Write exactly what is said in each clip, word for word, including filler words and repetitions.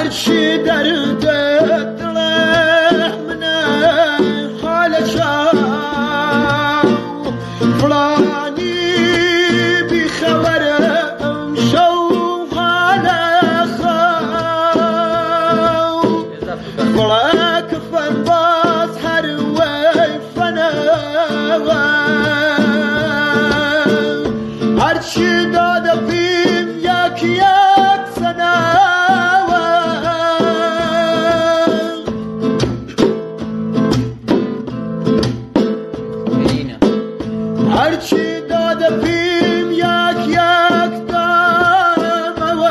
هرچی در دل منه حال شو فلانی بی خبرم شو حال خو فلا کفن باز هر وی فنه هرچی داده بیم یک یک سنه هرچی داده بیم یک یک دامه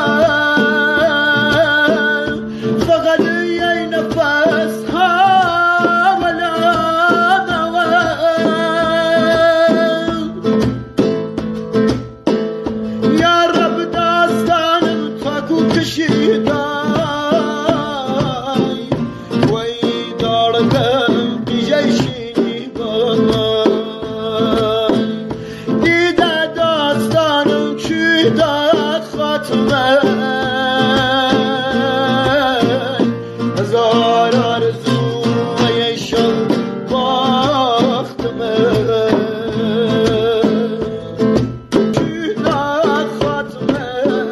فقط یه نفس حامله یا رب داستانم تاکو کشیدای وی دارگم بیجیشینی بای دیده داستانم چی داد خاتمه هزار آرزو و یه شب باختمه چی داد خاتمه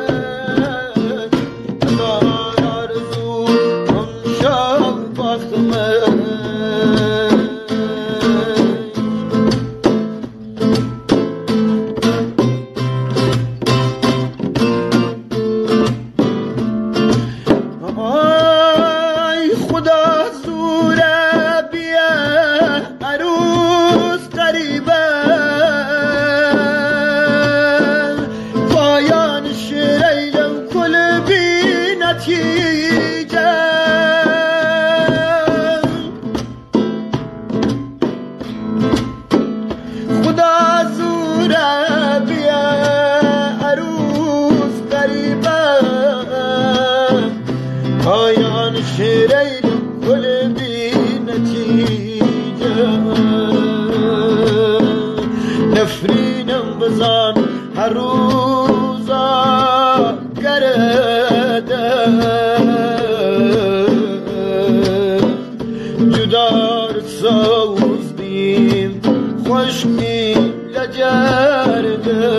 هزار آرزو اون شب باختمه خدا زوره بیه عروس قریبه پایان شریلم کل بی نتیجه خدا زوره بیه عروس قریبه پایان شریل کل بی نتیجه نفرینم بزن هر روزا گرده جدار سوز بیم خوشکی لجرده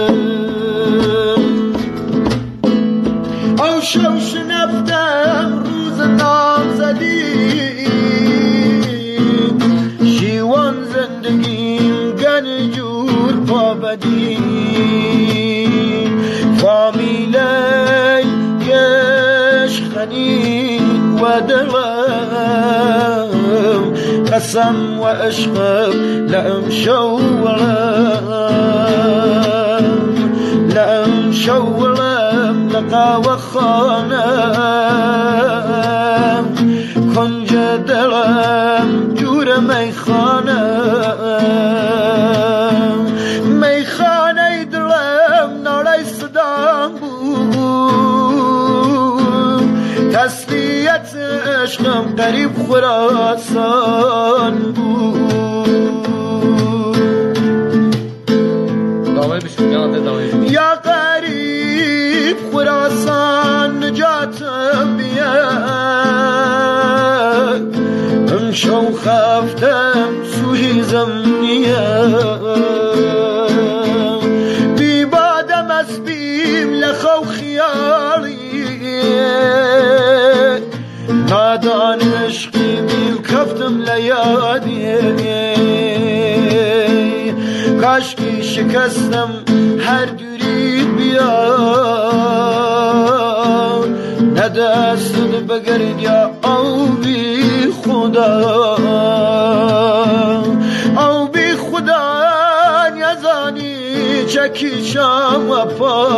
او شوش نفتم روز نامزدی شیوان زندگیم گنجور پابدی فامیله گشخنی و دلم قسم و عشقم لأم شولم لأم شولم لقا و خانم کنج دلم جور میخانم میخانه دلم ناله صدام بود تسلیت عشقم قریب خراسان بود داوری بشون یا قریب خراسان نجاتم بیاد امشو خفتم سوی زمنیه بی بادم از بیم لخو خیالی نادان عشقی بیم کفتم لیادیه کاشکی شکستم هر دوری بیاد ندستد بگرد یا او بی خدا او بی خدا نیازانی چکی شام و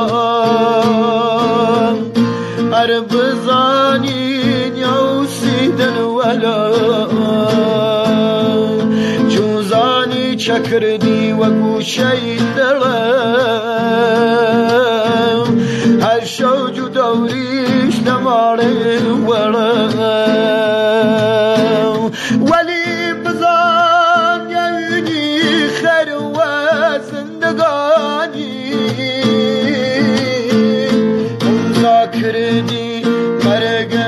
پام هر بزانی نیوسیدن ولا جوزانی چکردی و گوشه دلم هر شو جو دوریش دماره ولم ولی بزان یعنی خیر و زندگانی امضا کردی مرگ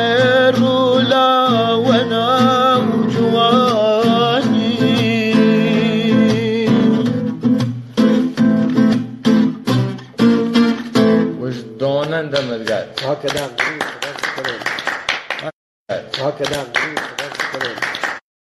Evet. Hak eden biri, hak eden biri, hak eden biri,